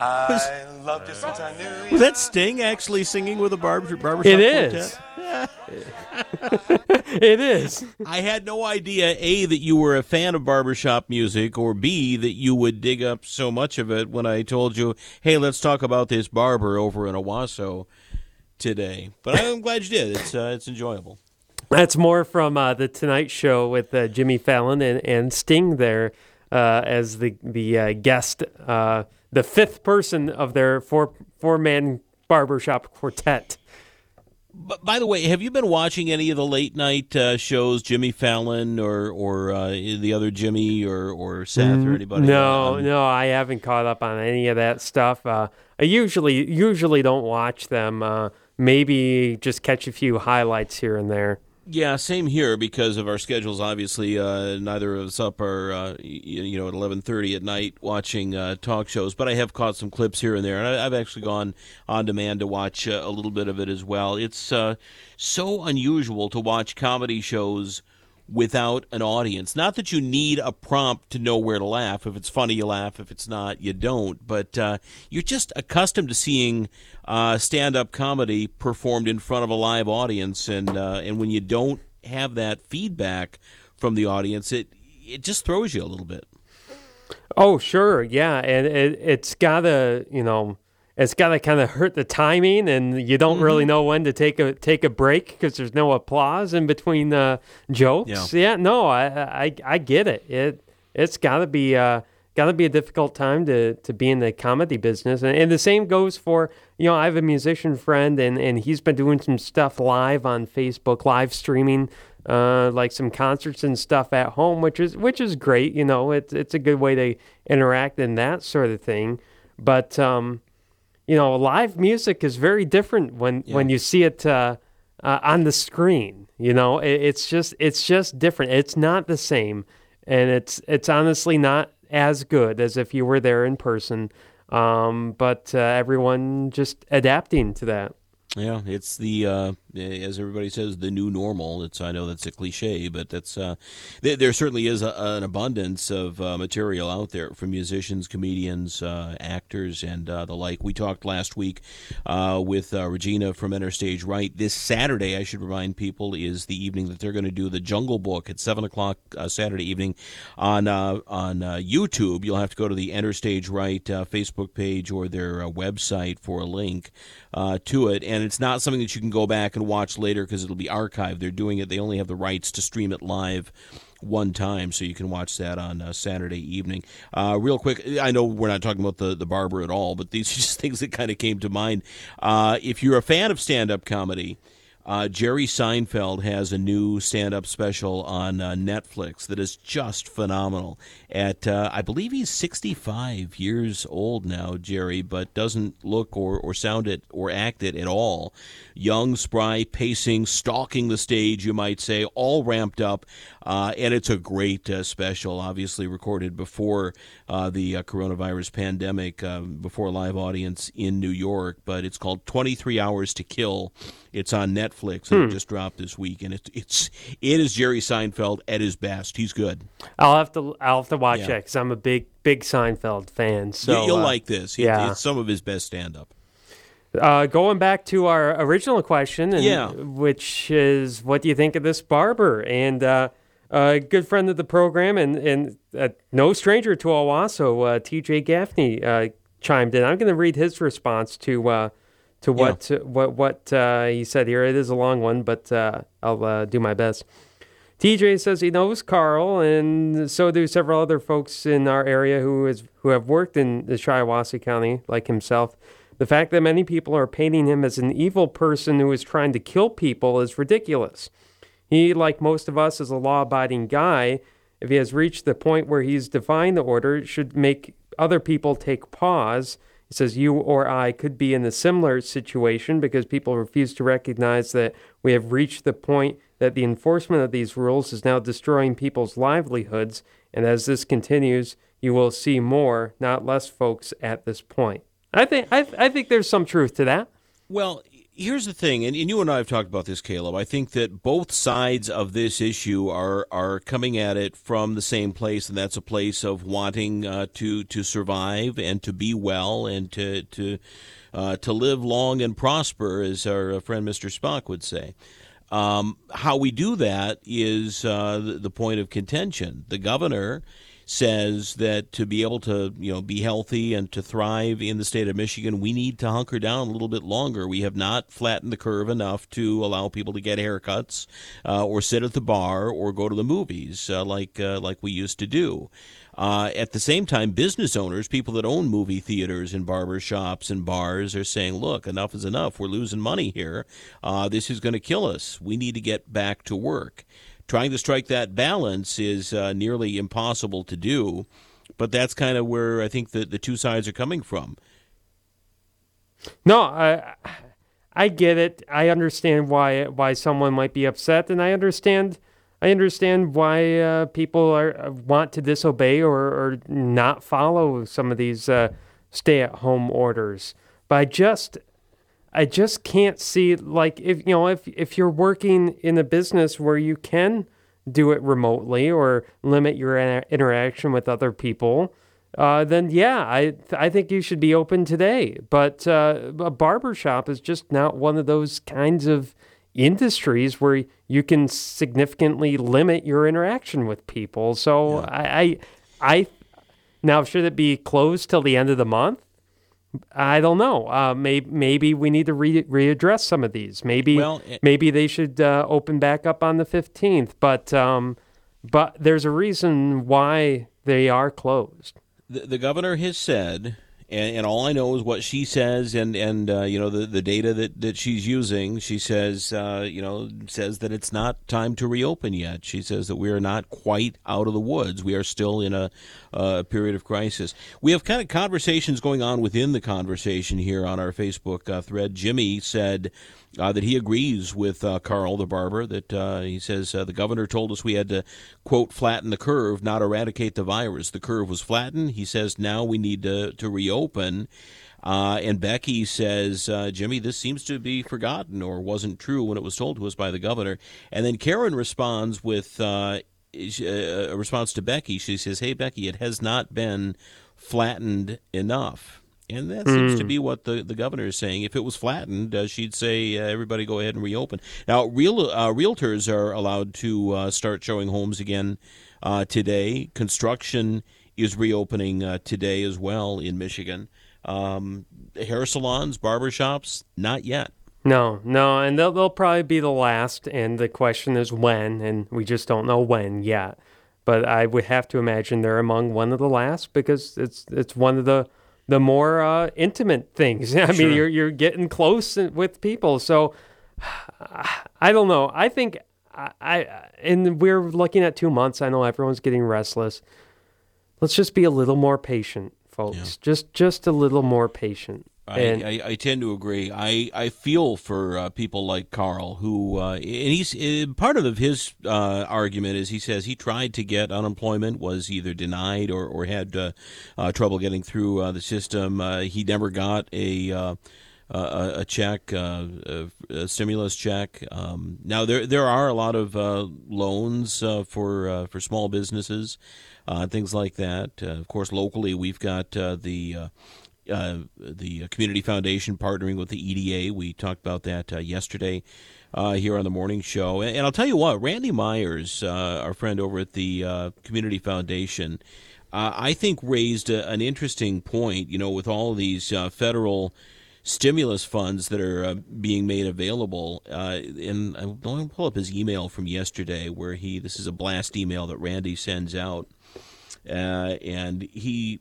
Was, I loved you since I knew you. was that Sting actually singing with a barbershop It is. quartet? It is. I had no idea, A, that you were a fan of barbershop music, or B, that you would dig up so much of it when I told you, hey, let's talk about this barber over in Owasso today. But I'm glad you did. It's enjoyable. That's more from the Tonight Show with Jimmy Fallon and Sting there as the guest, the fifth person of their four-man barbershop quartet. But by the way, have you been watching any of the late night shows, Jimmy Fallon or the other Jimmy or Seth or anybody? No, I haven't caught up on any of that stuff. I usually don't watch them. Maybe just catch a few highlights here and there. Yeah, same here because of our schedules. Obviously, neither of us up are at 11:30 at night watching talk shows. But I have caught some clips here and there, and I've actually gone on demand to watch a little bit of it as well. It's so unusual to watch comedy shows without an audience. Not that you need a prompt to know where to laugh. If it's funny, you laugh. If it's not, you don't. But you're just accustomed to seeing stand-up comedy performed in front of a live audience, and when you don't have that feedback from the audience, it just throws you a little bit. Oh, sure, yeah, and it's gotta kind of hurt the timing, and you don't really know when to take a break because there's no applause in between jokes. Yeah, no, I get it. It's gotta be a difficult time to be in the comedy business, and the same goes for I have a musician friend, and he's been doing some stuff live on Facebook, live streaming. Like some concerts and stuff at home, which is great. It's a good way to interact and that sort of thing. But live music is very different when you see it on the screen. It's just different. It's not the same, and it's honestly not as good as if you were there in person. But everyone just adapting to that. Yeah, it's the as everybody says, the new normal. I know that's a cliche, but that's there certainly is an abundance of material out there for musicians, comedians, actors, and the like. We talked last week with Regina from Enter Stage Right. This Saturday, I should remind people, is the evening that they're going to do the Jungle Book at 7:00 Saturday evening on YouTube. You'll have to go to the Enter Stage Right Facebook page or their website for a link to it, and it's not something that you can go back and watch later because it'll be archived. They're doing it. They only have the rights to stream it live one time, so you can watch that on Saturday evening. Real quick, I know we're not talking about the barber at all, but these are just things that kind of came to mind. If you're a fan of stand-up comedy, Jerry Seinfeld has a new stand-up special on Netflix that is just phenomenal. I believe he's 65 years old now, Jerry, but doesn't look or sound it or act it at all. Young, spry, pacing, stalking the stage, you might say, all ramped up. And it's a great special, obviously recorded before the coronavirus pandemic, before a live audience in New York. But it's called 23 Hours to Kill. It's on Netflix, and it just dropped this week. And it is Jerry Seinfeld at his best. He's good. I'll have to watch that because I'm a big Seinfeld fan. So you'll like this. It's some of his best stand-up. Going back to our original question, which is, what do you think of this barber? And a good friend of the program and no stranger to Owasso, T.J. Gaffney, chimed in. I'm going to read his response to what he said here. It is a long one, but I'll do my best. TJ says he knows Carl, and so do several other folks in our area who have worked in the Shiawassee County, like himself. The fact that many people are painting him as an evil person who is trying to kill people is ridiculous. He, like most of us, is a law-abiding guy. If he has reached the point where he's defying the order, it should make other people take pause. He says you or I could be in a similar situation because people refuse to recognize that we have reached the point that the enforcement of these rules is now destroying people's livelihoods, and as this continues, you will see more, not less folks at this point. I think there's some truth to that. Well, Here's the thing, and you and I have talked about this, Caleb. I think that both sides of this issue are coming at it from the same place, and that's a place of wanting to survive and to be well and to live long and prosper, as our friend Mr. Spock would say. How we do that is the point of contention. The governor says that to be able to be healthy and to thrive in the state of Michigan, we need to hunker down a little bit longer. We have not flattened the curve enough to allow people to get haircuts or sit at the bar or go to the movies like we used to do. At the same time, business owners, people that own movie theaters and barber shops and bars, are saying, look, enough is enough. We're losing money here. This is going to kill us. We need to get back to work. Trying to strike that balance is nearly impossible to do, but that's kind of where I think the two sides are coming from. No, I get it. I understand why someone might be upset, and I understand why people want to disobey or not follow some of these stay-at-home orders. But I just can't see, like, if you're working in a business where you can do it remotely or limit your interaction with other people, then yeah, I think you should be open today. But a barbershop is just not one of those kinds of industries where you can significantly limit your interaction with people. So yeah. I now, should it be closed till the end of the month? I don't know. Maybe we need to readdress some of these. Maybe they should open back up on the 15th. But there's a reason why they are closed. The governor has said, and all I know is what she says, and the data that she's using. She says says that it's not time to reopen yet. She says that we are not quite out of the woods. We are still in a period of crisis. We have kind of conversations going on within the conversation here on our Facebook thread. Jimmy said that he agrees with Carl the barber, that he says the governor told us we had to, quote, flatten the curve, not eradicate the virus. The curve was flattened. He says now we need to reopen. And Becky says, Jimmy, this seems to be forgotten or wasn't true when it was told to us by the governor. And then Karen responds with a response to Becky. She says, hey, Becky, it has not been flattened enough. And that seems to be what the governor is saying. If it was flattened, she'd say everybody go ahead and reopen. Now, realtors are allowed to start showing homes again today. Construction is reopening today as well in Michigan. Hair salons, barbershops, not yet. No, and they'll probably be the last, and the question is when, and we just don't know when yet. But I would have to imagine they're among one of the last because it's one of the more intimate things. I mean, you're getting close with people. So I don't know. I think and we're looking at 2 months. I know everyone's getting restless. Let's just be a little more patient, folks. Yeah. Just a little more patient. I tend to agree. I feel for people like Carl, who and he's part of his argument is he says he tried to get unemployment, was either denied or had trouble getting through the system. He never got a check, a stimulus check. Now there are a lot of loans for small businesses, things like that. Of course, locally we've got the Community Foundation partnering with the EDA. We talked about that yesterday here on the morning show. And I'll tell you what, Randy Myers, our friend over at the Community Foundation, I think raised an interesting point, with all of these federal stimulus funds that are being made available. And I'm going to pull up his email from yesterday where this is a blast email that Randy sends out. And he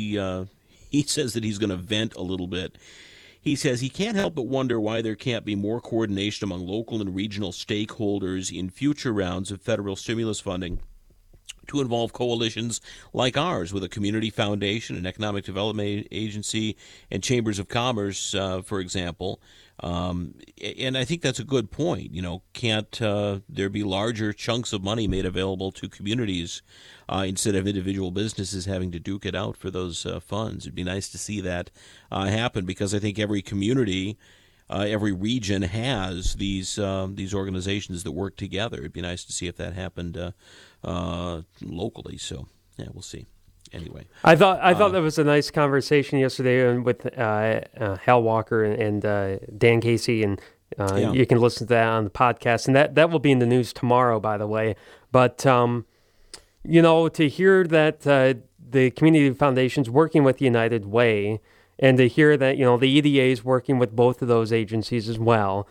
says that he's going to vent a little bit. He says he can't help but wonder why there can't be more coordination among local and regional stakeholders in future rounds of federal stimulus funding to involve coalitions like ours with a community foundation, an economic development agency, and chambers of commerce, for example. And I think that's a good point. Can't there be larger chunks of money made available to communities instead of individual businesses having to duke it out for those funds? It'd be nice to see that happen because I think every community every region has these organizations that work together. It'd be nice to see if that happened locally. So yeah, we'll see. Anyway, I thought that was a nice conversation yesterday with Hal Walker and Dan Casey, and you can listen to that on the podcast, and that will be in the news tomorrow, by the way. But to hear that the community foundation's working with United Way, and to hear that the EDA is working with both of those agencies as well,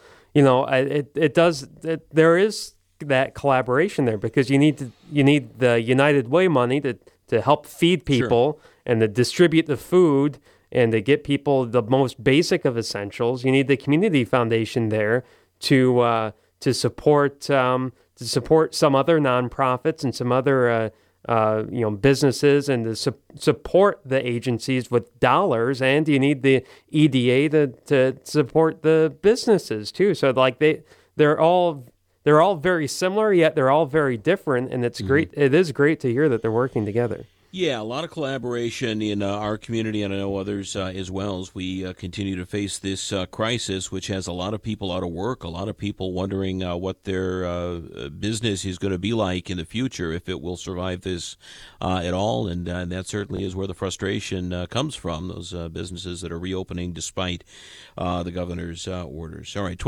there is that collaboration there, because you need the United Way money to help feed people, sure, and to distribute the food and to get people the most basic of essentials. You need the community foundation there to support some other nonprofits and some other businesses, and to support the agencies with dollars. And you need the EDA to support the businesses too. So they're all very similar, yet they're all very different, and it's great. It is great to hear that they're working together. Yeah, a lot of collaboration in our community, and I know others as well, as we continue to face this crisis, which has a lot of people out of work, a lot of people wondering what their business is going to be like in the future, if it will survive this at all. And that certainly is where the frustration comes from, those businesses that are reopening despite the governor's orders. All right.